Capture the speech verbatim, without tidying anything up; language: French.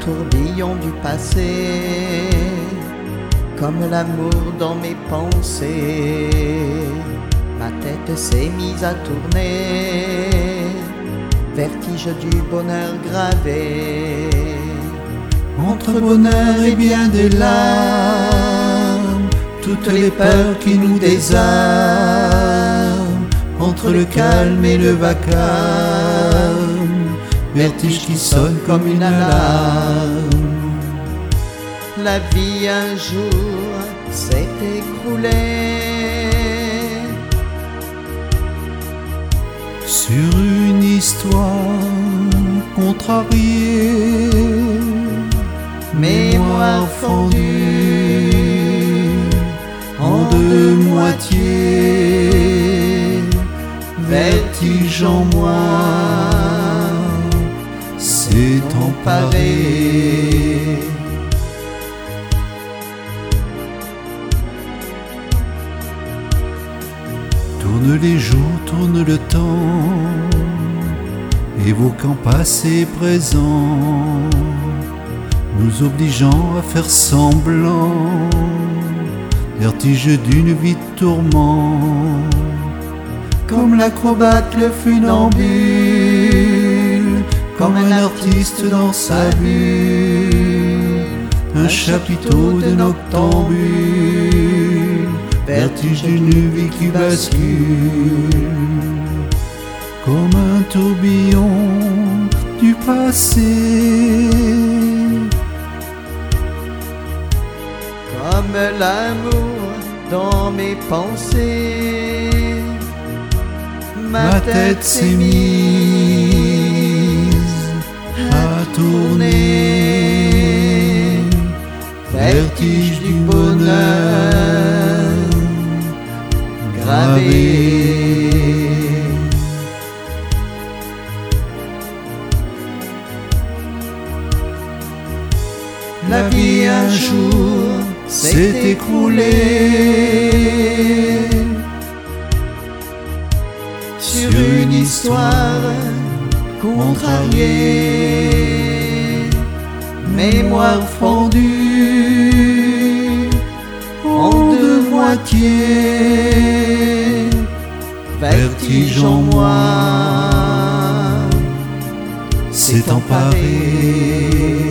tourbillon du passé, comme l'amour dans mes pensées. Ma tête s'est mise à tourner, vertige du bonheur gravé. Entre bonheur et bien des larmes, toutes les peurs qui nous désarment. Entre le calme et le vacarme, vertige qui sonne comme une alarme. La vie un jour s'est écroulée sur une histoire contrariée, mémoire fondue en deux moitiés, vertige en moi s'est emparé. Tourne les jours, tourne le temps, évoquant passé et présent, nous obligeant à faire semblant, vertige d'une vie de tourment. Comme l'acrobate, le funambule, comme un artiste dans sa bulle, un chapiteau de noctambule, vertige d'une vie qui bascule. Comme un tourbillon du passé, comme l'amour dans mes pensées. Ma tête s'est mise à tourner, vertige du bonheur gravé. La vie un jour s'est écroulée sur une histoire contrariée, mémoire fondue en deux moitiés, vertige en moi s'est emparé.